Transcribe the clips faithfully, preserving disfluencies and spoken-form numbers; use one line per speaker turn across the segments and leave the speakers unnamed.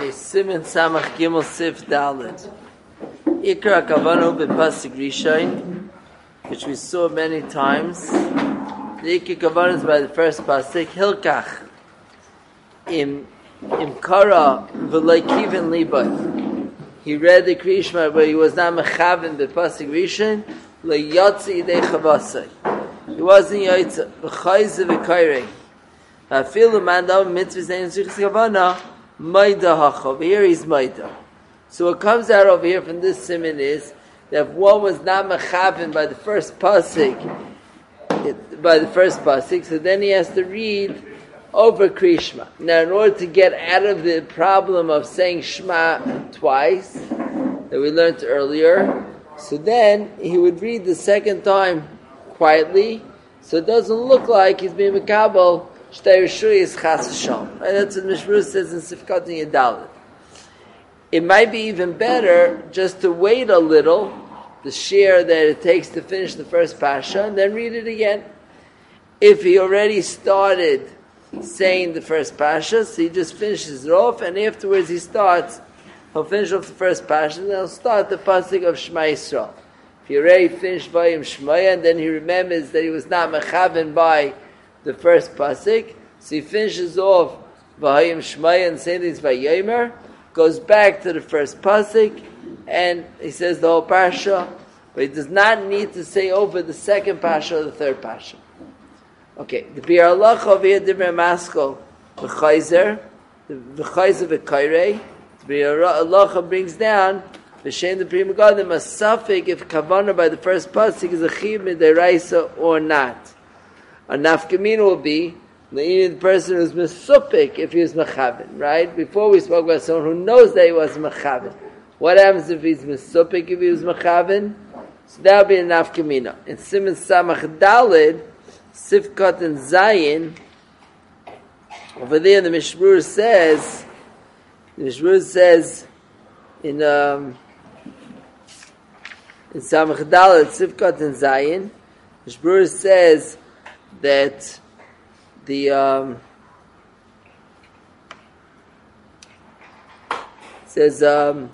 Okay, Siman Samach Gimel Sif Dalet. Ikra Kavano B'Pasik Rishon, which we saw many times. The Ikra Kavano is by the first pasuk. Hilkach im im Kara V'Loi Kivin Libay. He read the Krishma, but he was not mechaven B'Pasik Rishon. Lo Yotzi Idei Chavasai. He wasn't Yotzi V'Chayze V'Kairei. Afilu Mandav Mitzvahs Ein Zichus Kavana. Maida Hachav. Here he's Maida. So what comes out over here from this siman is that if one was not mechaven by the first pasuk, it, by the first pasuk, so then he has to read over Krishma. Now, in order to get out of the problem of saying Shema twice that we learned earlier, so then he would read the second time quietly, so it doesn't look like he's being mekabel. That's what Mishmur says in Sifkat and Yedalit. It might be even better just to wait a little, the share that it takes to finish the first Pasha, and then read it again. If he already started saying the first Pasha, so he just finishes it off, and afterwards he starts, he'll finish off the first Pasha, and then he'll start the pasuk of Shema Yisrael. If he already finished Vayim Shmaya, and then he remembers that he was not mechaven by the first pasuk, so he finishes off V'Hayim Shmaya and saying things by Yomer, goes back to the first pasuk, and he says the whole parsha, but he does not need to say over the second parsha or the third parsha. Okay, the Bir Allah over here, Divrei Maskol, V'Chayzer, the V'Chayzer V'Kairei, the Bir Allah brings down V'Shem the Pri Megadim, a suffix if Kavanah by the first pasuk is a Chiv Midaraisa or not. A nafkamina will be the person who's mesupik if he was mechaven, right? Before we spoke about someone who knows that he was mechaven. What happens if he's mesupik if he was mechaven? So that would be a nafkamina. In Siman Samach Dalid, Sifkat and Zayin, over there the Mishmur says, the Mishmur says in um, in Samach Dalid, Sifkat and Zayin, Mishmur says that the um, says um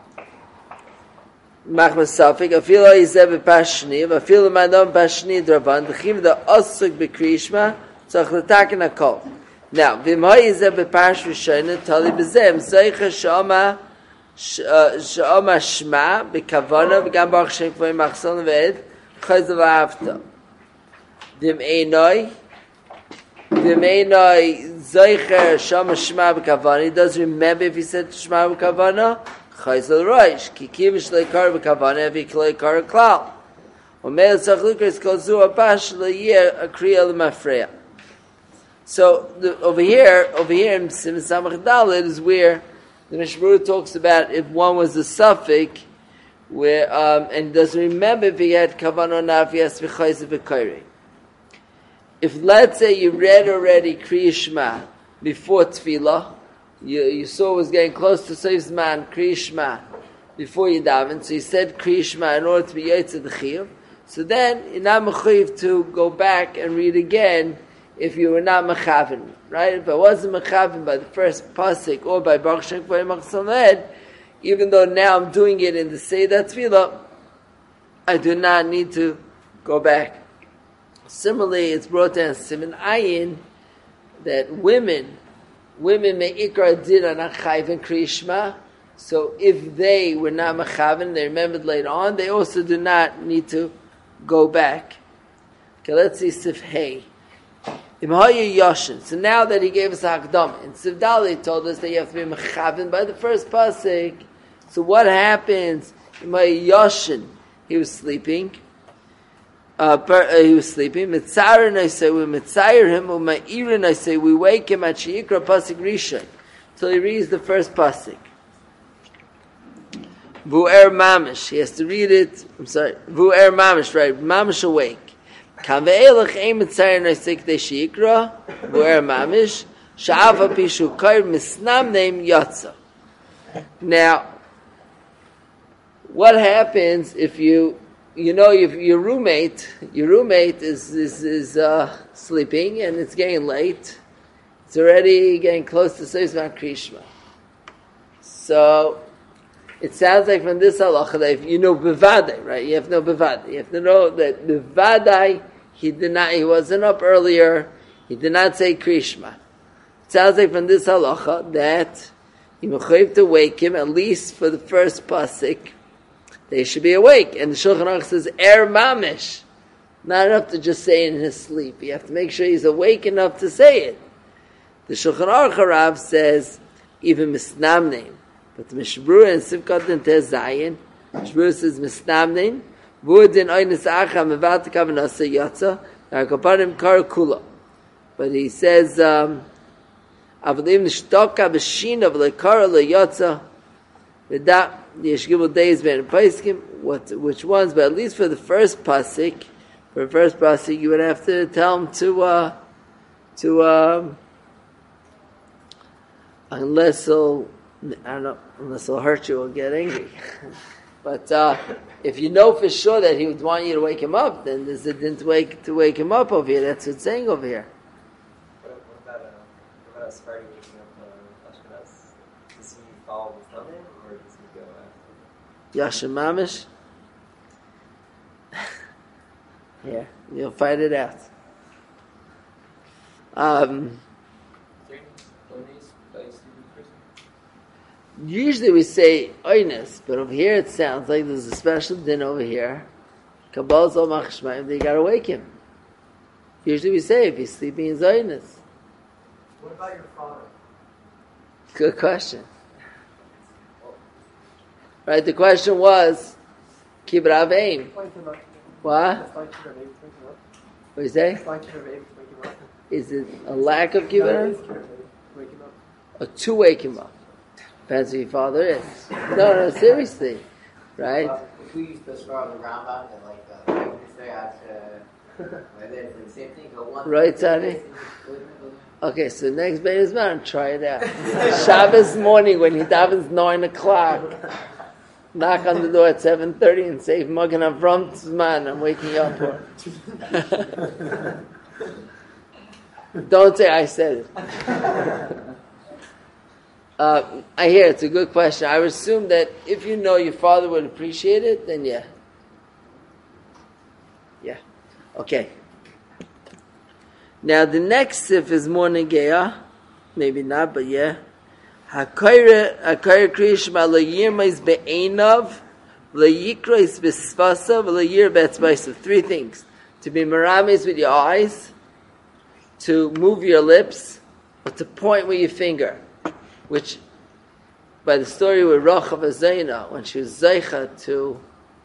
Machmas Safik Afilo Yizeh B'Pashni Afilo Madam Pashni Dravan D'Chiv the Osuk B'Krishma Tzach L'Takin HaKol. Now V'Imha Yizeh B'Pash Rishayna Tali B'Zeh M'Zeicha Sh'Oma Sh'Oma Shema B'Kavana V'Gam Baruch Shem K'vay Machson V'Ed Chayz V'Avta Dim Einoi, Dim Einoi Zeicher Shama Shema B'Kavana. He does remember if he said Shema B'Kavana. Chayzel Roish Ki Kivish Leikar B'Kavana Evi Kleikar Klal. Omeil Tzach Lukers Kol Zu Apash Le'Yer Akriya L'Mafreya. So the, over here, over here in Siman Samach Dalet is where the Mishmur talks about if one was a suffix, where um, and doesn't remember if he had Kavana or not, if he has to be Chayzel B'Kairei. If let's say you read already Kriya Shema before Tefillah, you, you saw it was getting close to Seif Zman, Kriya Shema, before you daven, so you said Kriya Shema in order to be Yotzei the Chiyuv, so then you're not mechuyev to go back and read again if you were not mechaven, right? If I wasn't mechaven by the first pasuk or by Baruch Shem K'vay Machson V'Ed, even though now I'm doing it in the Seder Tefillah, I do not need to go back. Similarly, it's brought down Siman Ayin that women, women may ikra din on achayv and krishma. So if they were not mechaven, they remembered later on, they also do not need to go back. Okay, let's see Sif Hey. Imhayu Yoshin. So now that he gave us a hakdam, and Sif Dali told us that you have to be mechaven by the first pasuk. So what happens? Imhayu Yoshin. He was sleeping. Uh, per, uh, he was sleeping. Mitzarin I say we mitzayir him, u'ma'irin I say we wake him at sheikra pasuk rishon till he reads the first pasuk. Vu'er mamish. He has to read it. I'm sorry. Vu'er mamish. Right. Mamish awake. Kam ve'elach ein mitzarin I say k'dei sheikra. Vu'er mamish. Sha'ava pishu kair misnam neim yatsa. Now, what happens if you You know, your, your roommate, your roommate is is, is uh, sleeping, and it's getting late. It's already getting close to Seisman Krishma. So it sounds like from this halacha that if you know bevadai, right? You have to know bevadai. You have to know that bevadai he did not. He wasn't up earlier. He did not say krishma. It sounds like from this halacha that you mechayiv to wake him at least for the first pasuk. They should be awake. And the Shulchan Aruch says er mamish. Not enough to just say it in his sleep. You have to make sure he's awake enough to say it. The Shulchan Aruch Harav says even misnamnein. But the Mishbrura and Sivkat and Tez Zayin, Mishbrura says misnamnein, v'udin oynis acha mevat kavanasa yatsa, narkopanim kar kula. But he says, um, avalim nishtaka b'shina v'lekara leyatsa, v'da the Yeshgibel days ben paiskim, what which ones? But at least for the first pasuk, for the first pasuk, you would have to tell him to uh, to um, unless he'll I don't know, unless he'll hurt you or get angry. But uh, if you know for sure that he would want you to wake him up, then there's a din to wake to wake him up over here. That's what it's saying over here.
What, what about uh, what about Sephardi waking up uh, Ashkenaz? Does he follow the thumbnail or does he go after?
Yashem Mamish. Here, you'll find it out. Um, usually we say oines, but over here it sounds like there's a special din over here. Kabbalah Zol Machshmayim, they gotta wake him. Usually we say if he's sleeping in oines.
What about your father?
Good question. Right, the question was Kibbut Aveim. What? What do you say? Is it a lack of Kibbut Aveim? Or to wake him up? Depends who your father is. No, no, seriously. Right?
Well, if we used to start on the Rambam, then like, uh, I would say after, uh, the same thing, go one.
Right, Tani? Okay, so next Beis Man, try it out. Shabbos morning when he davens nine o'clock. Knock on the door at seven thirty and say, Magen Avram Tzman, I'm waking up. Don't say I said it. Uh, I hear it's a good question. I would assume that if you know your father would appreciate it, then yeah. Yeah. Okay. Now the next sif is more negeah. Maybe not, but yeah. Hakayre hakayre kriyishma leyirmais be'einav leyikrais b'svasa v'leyir be'etzbaisa. Three things. To be meramis with your eyes, to move your lips, or to point with your finger. Which, by the story with Rachav Azayna, when she was Zaycha to,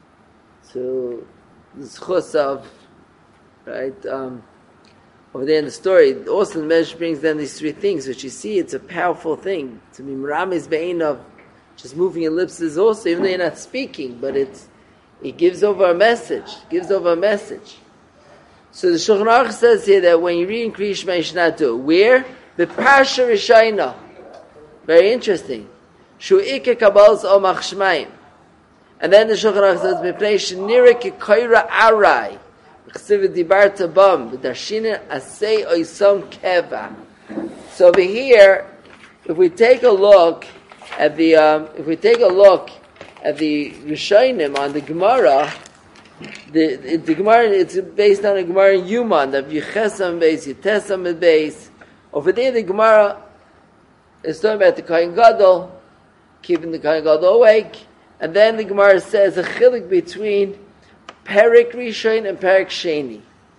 to the Zchus of, right, um, over there in the story, also the Medrash brings down these three things, which you see, it's a powerful thing. To be Meramis Be'einav, just moving your lips is also, even though you're not speaking, but it's, it gives over a message, gives over a message. So the Shulchan Aruch says here that when you read in Kriya Shema, you should not do it. Where? The Parsha Rishayna. Very interesting. Shu'ike kabbal's o machshmayim. And then the Shulchan Aruch says, Mipnei shenira kikoira arai. Chsiv dibarta bam. V'darshina asay oisam keva. So over here, if we take a look at the, um, if we take a look at the Rishonim on the Gemara, the, the, the Gemara, it's based on a Gemara in Yuman, that Yichesam base, Yitesam base. Over there, the Gemara is talking about the Kohen Gadol, keeping the Kohen Gadol awake, and then the Gemara says a chilik between Perik Rishon and Perik Sheni.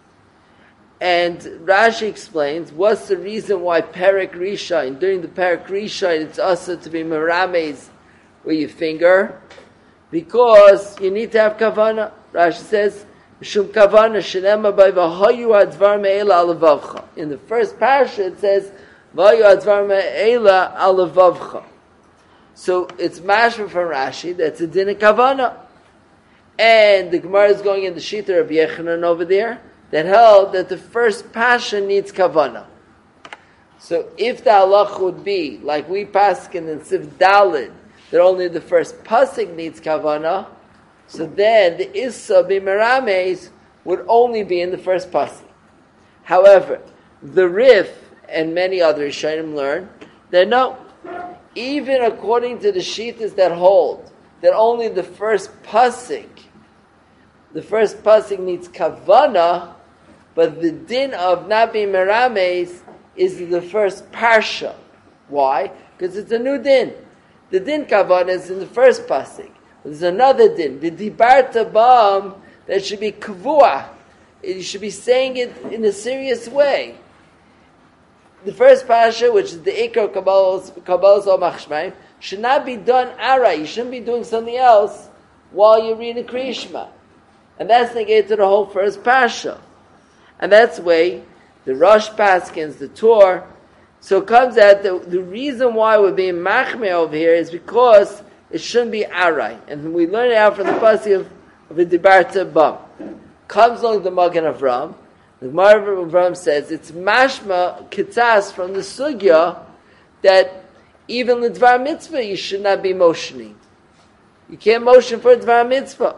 And Rashi explains what's the reason why Perik Rishon, during the Perik Rishon, it's also to be merames with your finger, because you need to have kavana. Rashi says, Shum kavana shenema by v'hayu advar me'ela alavavcha. In the first parasha it says, v'hayu advar me'ela alavavcha. So it's mashma from Rashi, that's a din of kavana. And the Gemara is going in the Shita of Yechanan over there, that held that the first passion needs kavana. So if the halach would be, like we paskin in Siv Dalid, that only the first pasuk needs kavana, so then the Issa b'merames would only be in the first pasuk. However, the Rif and many other Rishonim learn that no, even according to the shittas that hold that only the first pasuk, the first pasuk needs kavana, but the din of not being merames is the first parsha. Why? Because it's a new din. The din kavana is in the first pasuk. There's another din, the dibarta bam, that should be kavua. You should be saying it in a serious way. The first parsha, which is the Ikar Kabbalas or Machshmayim, should not be done ara. You shouldn't be doing something else while you're reading Kriya Shema. And that's negated to the whole first parsha. And that's the way the Rosh Paskins, the Torah. So it comes out that the reason why we're being machmir over here is because it shouldn't be arai. And we learn it out from the pasuk of, of the Dibarta Bam. Comes along the Magen Avram. The Gemara of Avram says it's mashma kitzas from the sugya that even the dvar mitzvah you should not be motioning. You can't motion for a dvar mitzvah.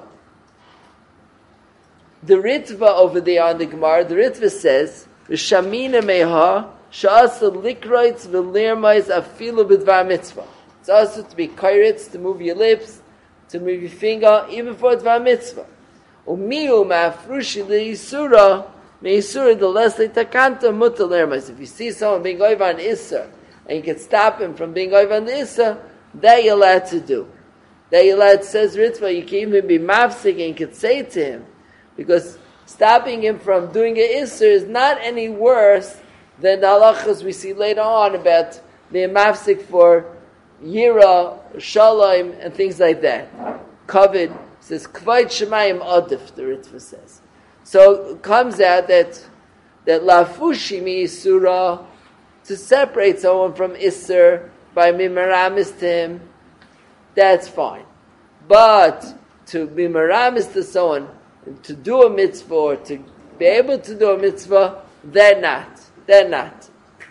The Ritva over there on the Gemara, the Ritva says, "V'shamina meha sha'asa likroitz v'lirmais afilu b'dvar mitzvah." It's also to be kairitz, to move your lips, to move your finger, even for a dvar mitzvah. Umiu ma'afrushi le'isura me'isura the less le'takanta mutal lirmais. If you see someone being over on Issa, and you can stop him from being over on the Issa, that you're allowed to do. That you're allowed, says Ritva, you can even be mafsik and you can say to him, because stopping him from doing an Isser is not any worse than the halachas we see later on about being mafsik for Yira, Shalom, and things like that. Covered, says, Kvayt Shemayim Adif, the Ritva says. So it comes out that that Lafushi mi Isura, to separate someone from Isser by Mimaramis to him, that's fine. But to be Miramis to someone, to do a mitzvah, or to be able to do a mitzvah, they're not. They're not.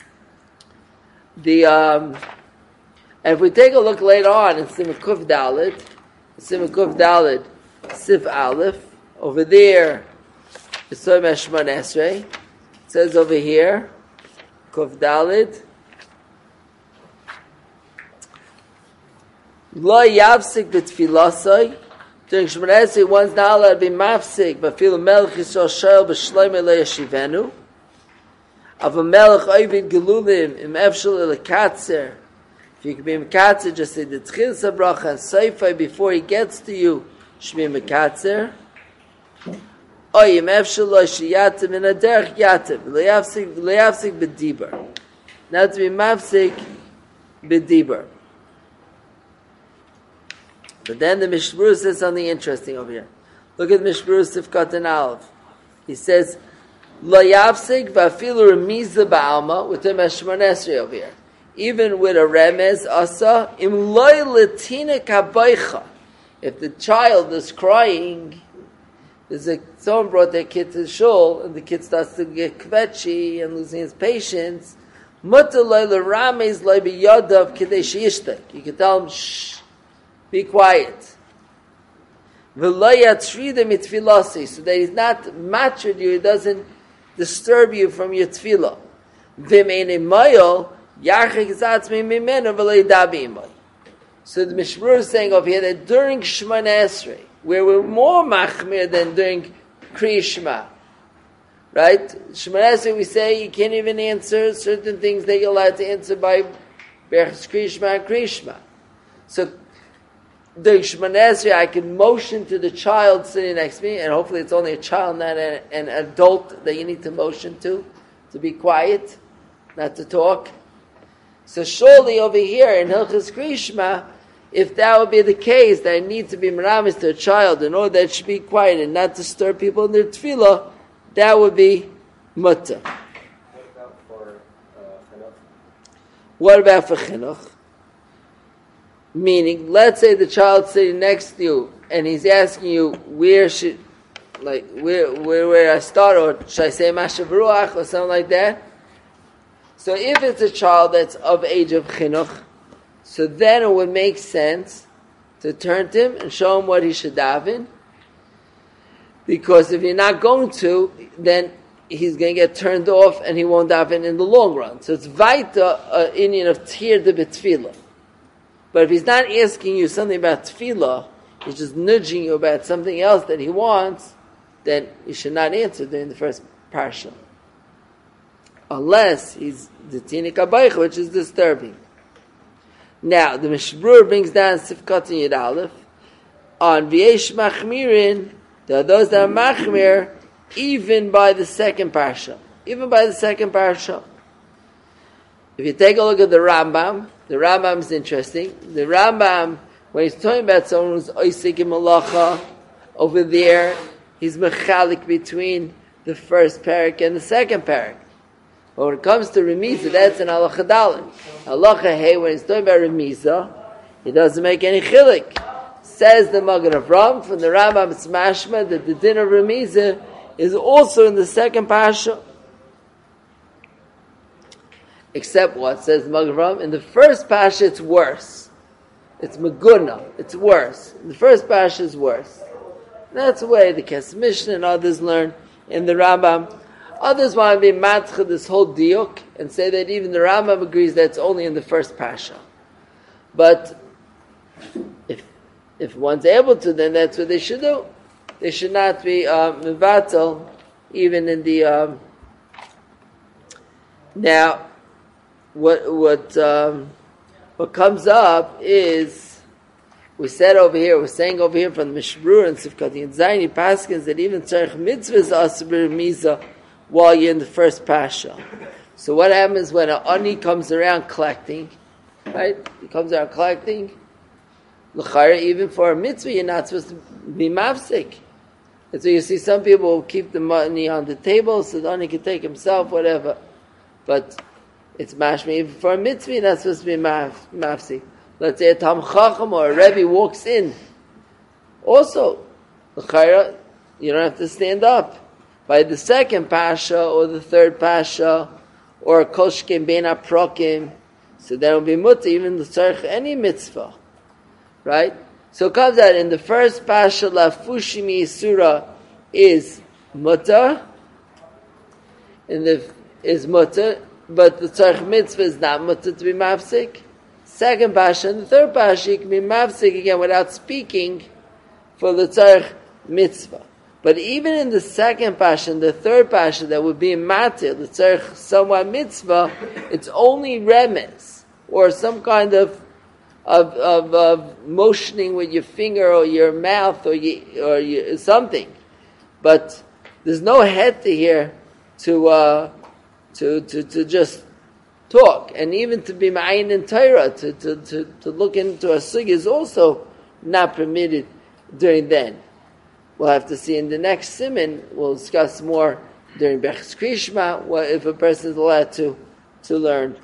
The um, and if we take a look later on in Simon Kuf Dalet, Simon Kuf Dalet, Sif Aleph, over there, Yisrael Meshman Esrei, it says over here, Kuf Dalet, Lo Yavsik B'Tfilasai. During Shemoneh Esrei, one's not allowed to be mafsik, but feel a melech Yisrael shayel b'shloim elei yashivenu. Of a melech oivid gelulim im efshel elekatzer. If you can be mekatzer, just say the tchil sabracha and seifai before he gets to you. Shmi mekatzer. Oy im efshel lo shiyatim in a derech yatim. Leyavsik leyavsik b'dibar. Not to be mafsik b'dibar. But then the Mishmur says something interesting over here. Look at Mishmur Sifkat and Aleph. He says, Lo yavsik v'afilu remiza ba'alma, with the Meshmon Esrei over here. Even with a remez asa, im loy letina kabaycha. If the child is crying, there's a, someone brought their kid to the shul, and the kid starts to get kvetchy and losing his patience, muta loy l'ramez loy b'yodav k'dei she'ishtek. You can tell him, shh, be quiet. So that he's not matrid you, he doesn't disturb you from your tefillah. So the Mishmur is saying over here that during Shemoneh Esrei, where we're more machmir than during Kriya Shema, right? Shemoneh Esrei, we say you can't even answer certain things that you're allowed to answer by Berachos Kriya Shema and Kriya Shema. So during Shemoneh Esrei, I can motion to the child sitting next to me, and hopefully it's only a child, not an, an adult that you need to motion to, to be quiet, not to talk. So surely over here in Hilchos Kriya Shema, if that would be the case, that I need to be meramis to a child in order that it should be quiet and not disturb people in their tefillah, that would be mutter.
What about for uh, chinuch?
What about for chinuch? Meaning, let's say the child's sitting next to you and he's asking you where should, like where where where I start, or should I say Mashav Ruach or something like that. So if it's a child that's of age of chinuch, so then it would make sense to turn to him and show him what he should daven. Because if you're not going to, then he's going to get turned off and he won't daven in the long run. So it's vaita uh, Indian of tir de betfilah. But if he's not asking you something about tefillah, he's just nudging you about something else that he wants, then you should not answer during the first parsha. Unless he's the tinik abaycha, which is disturbing. Now, the Mishbrur brings down Sifkat and Yud Aleph, on V'yesh Machmirin, there are those that are Machmir, even by the second parsha. Even by the second parsha. If you take a look at the Rambam, the Rambam is interesting. The Rambam, when he's talking about someone who's Oisik in Malacha, over there, he's mechalik between the first parak and the second parak. But when it comes to Remiza, that's an halacha dalet. Halacha hey, when he's talking about Remiza, he doesn't make any chilik. Says the Magen Avraham from the Rambam Smashma that the din of Remiza is also in the second parsha. Except what says the Magen Avraham? In the first parsha, it's worse. It's meguna. It's worse. In the first parsha is worse. And that's the way the Kesef Mishnah and others learn in the Rambam. Others want to be matcha this whole diuk and say that even the Rambam agrees that it's only in the first parsha. But if if one's able to, then that's what they should do. They should not be uh, mevatel even in the um, now. What what um, what comes up is, we said over here, we're saying over here from the Mishbrur and Sifkat and Zayni Paskins that even tzarich mitzvahs asur b'remiza while you're in the first pasha. So what happens when an ani comes around collecting, right? He comes around collecting. L'chayra, even for a mitzvah, you're not supposed to be mafsik. And so you see some people keep the money on the table so the ani can take himself, whatever. But it's mashmi. Even for a mitzvah, you're not supposed to be maf, mafsik. Let's say a Tam Chacham or a Rebbe walks in. Also, l'chayra, you don't have to stand up. By the second pasha or the third pasha or a koshkim bein aprokim, so there will be mutter even the tzarich any mitzvah, right? So it comes out in the first pasha lafushimi surah is mutter, in the is mutter, but the tzarich mitzvah is not mutter to be mafsik. Second pasha and the third pasha you can be mafsik again without speaking for the tzarich mitzvah. But even in the second pasha and the third pasha that would be in matir, the tzarich somewhat mitzvah, it's only remez or some kind of of, of of motioning with your finger or your mouth or you, or you, something. But there's no head to here to uh, to to to just talk, and even to be ma'ayin in Torah, to to to to look into a sugya is also not permitted during then. We'll have to see in the next siman. We'll discuss more during Bechas Krishma, what if a person is allowed to, to learn.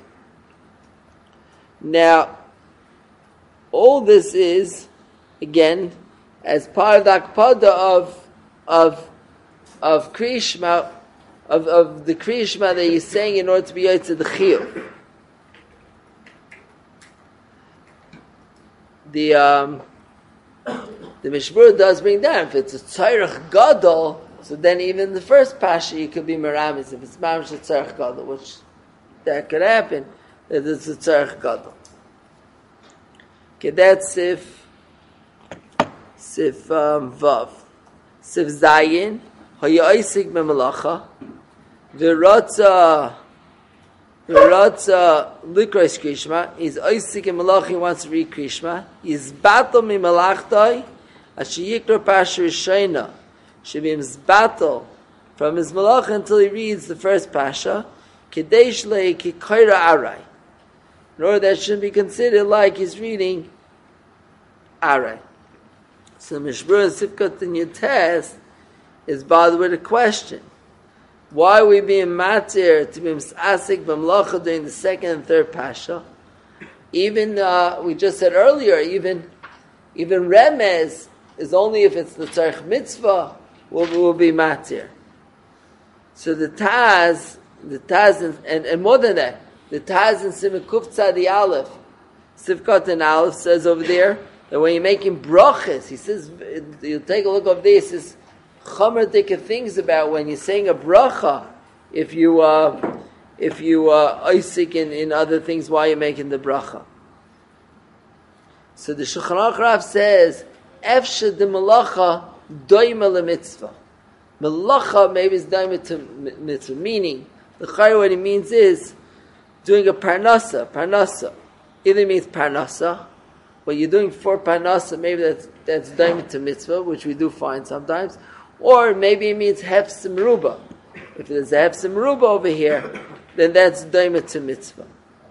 Now, all this is, again, as part of the akpada of, of, of Krishma, of, of the Krishma that he's saying in order to be Yotze the Chiyuv. The, um, The Mishmur does bring down, if it's a tzarech gadol, so then even the first pasha you could be meramis. If it's mamish a tzarech gadol, which that could happen, that it's a tzarech gadol. Okay, that's sif, sif um, vav. Sif zayin, hayoisik memalacha, v'rotza, v'rotza likros krishma, he's oisik in malacha, he wants to read krishma, he's battle mi malachtai, Ashiyikra Pasha Rishayna should be battle from his malach until he reads the first Pasha. Kadesh le kikoira arai. In order that shouldn't be considered like he's reading arai. So Mishbur and Sifkat in your test is bothered with a question. Why are we being matir to be misasik b'mlacha during the second and third Pasha? Even, uh, we just said earlier, even, even remez is only if it's the tzarich mitzvah will, will be matir. So the Taz, the Taz, and, and, and more than that, the Taz in Siman Kuf Tzadi Aleph, Sifkat and Aleph says over there that when you're making brachas, he says, you take a look over there, he says, chomer dika things about when you're saying a bracha, if you, uh, if you, uh, oisik in, in other things while you're making the bracha. So the Shulchan Aruch Rav says, Efshe de Melacha doima lemitzvah. Melacha maybe is doima to mitzvah, meaning, the Chayr what it means is, doing a parnasa, parnasa. Either means parnasa, what you're doing for parnasa, maybe that's, that's doima to mitzvah, which we do find sometimes, or maybe it means hefs meruba. If there's a hefs meruba over here, then that's doima to mitzvah.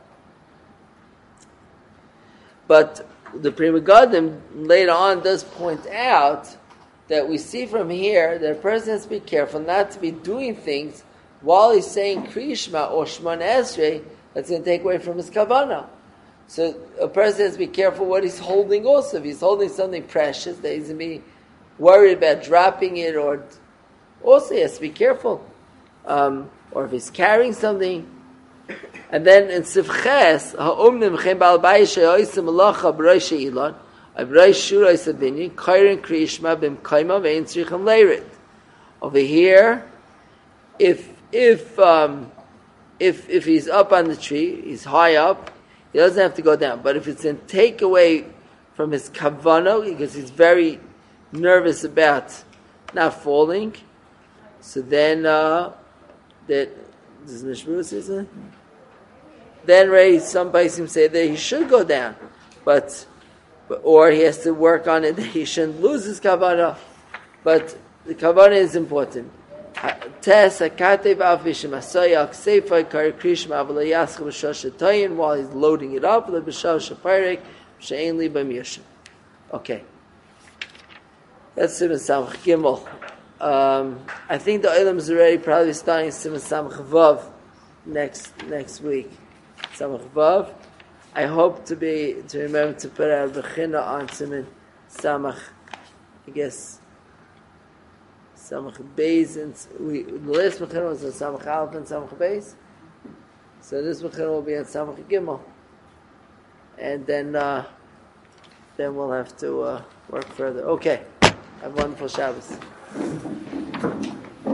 But the Pri Megadim later on does point out that we see from here that a person has to be careful not to be doing things while he's saying Kriya Shema or Shemona Esrei that's going to take away from his kavanah. So a person has to be careful what he's holding also. If he's holding something precious, that he's going to be worried about dropping it, or also he has to be careful. Um, or if he's carrying something. And then in Sivches, ha'omnim chem ba'al bayis she'oisim malacha b'rosh she'ilon, b'rosh shura isabini, kairin Kriya Shema b'mkaima ve'in tzrichem leirit. Over here, if if um, if if he's up on the tree, he's high up, he doesn't have to go down. But if it's in take away from his kavanah, because he's very nervous about not falling, so then uh, that does Mishmur say something? Then Ray, some Baisim say that he should go down, but, but or he has to work on it that he shouldn't lose his kavanah. But the kavanah is important. Tes hakatev avishim asaya aksefay kar krishma avlayascha b'shosha while he's loading it up leb'shosha parek she'en li b'miyashim. Okay, that's Siman Samach Gimel. Um, I think the Olam is already probably starting Siman Samach Vav next next week. Samach Vav. I hope to be to remember to put out Bechina on Siman Samach. I guess Samach Beis, and we the last Bechina was on Samach Aleph and Samach Beis. So this Bechina will be on Samach Gimel, and then uh, then we'll have to uh, work further. Okay, have a wonderful Shabbos.